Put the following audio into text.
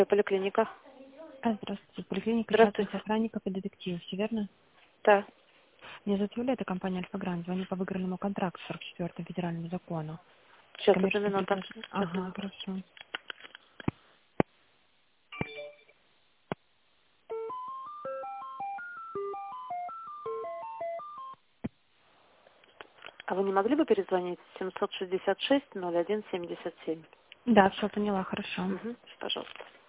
Поликлиника. Здравствуйте. Поликлиника Здравствуйте. частных охранников и детективов, все верно? Да. Меня зовут Юлия, это компания «Альфа-Гранд». Звоню по выигранному контракту 44-му федеральному закону. Сейчас, одну Коммерческое минуту. предложение. Сейчас, Ага, минуту. хорошо. А вы не могли бы перезвонить 766-01-77? Да, все поняла, хорошо. Угу. Пожалуйста.